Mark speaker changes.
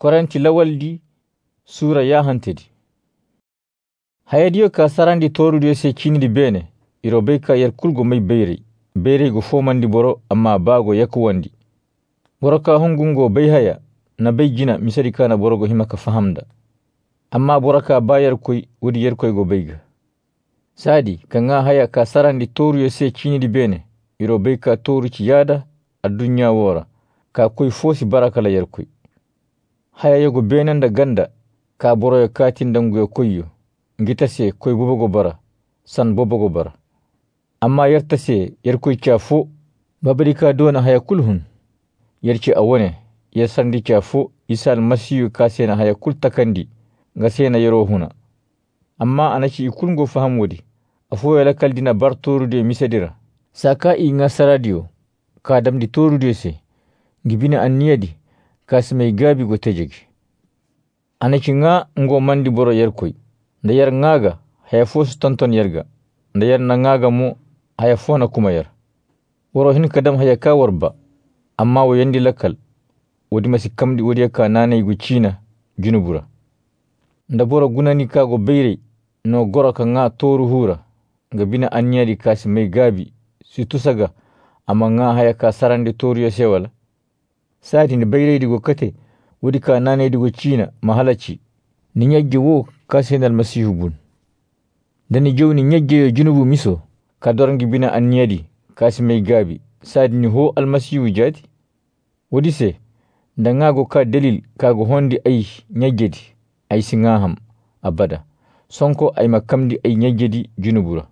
Speaker 1: Koranti lawaldi sura yahantedi. Hayadiyo ka sarandi torudiyo se kinidi bene irobe ka yerkulgo may beyre go fomandi boro amma bago yakuwandi. Boro ka hungungo bayhaya na baygina misari kana borogo himaka fahamda. Amma boro ka bayar koy wudi yerkoy go bayga. Sadi kanga haya ka sarandi torudiyo se kinidi bene irobe ka toruci yada adunya wora ka koy fosi baraka la yerkoy. Haya yogo benanda ganda ka boroyo katindanguyo koyyo ngitase koy bobogo bara san bobogo bara. Amma yertase yerkoy chafo babari ka dona haya kulhun yerci awone yersandi chafo isal masiyu kasena haya kul takandi ngasena yero huna. Amma anaci ikulngo faham wodi afo yala kaldina bar torude misedira saka i ngasaradio ka damdi torude se ngibina anniyadi kasmay gabi go tejegi. Anaci nga ngo mandi boro yerkoy ndayar ngaga haya fosu tonton yerga ndayar na ngaga mo haya fona kuma yer. Boro hin kadam haya ka warba amma wo yandi lakal wodi masi kamdi wodi ka nanay gu cina junubura. Nda boro gunani ka go beyre no goro ka nga toru hura ngabina anniyadi kasmay gabi situsaga amma nga haya ka sarandi toru yosewala. Sadi ni bayre digo kate wodi ka nane digo cina mahalaci ni nyagge wo kasenal masihu bun. Dani jow ni nyagge yo junubu miso ka dorangi bina anniyadi kasimay gabi sadi ni ho almasihu jati. Wodi se ndangago ka dalil kago hondi ay nyaggedi ay singaham abada sonko ay makamdi ay nyaggedi junubura.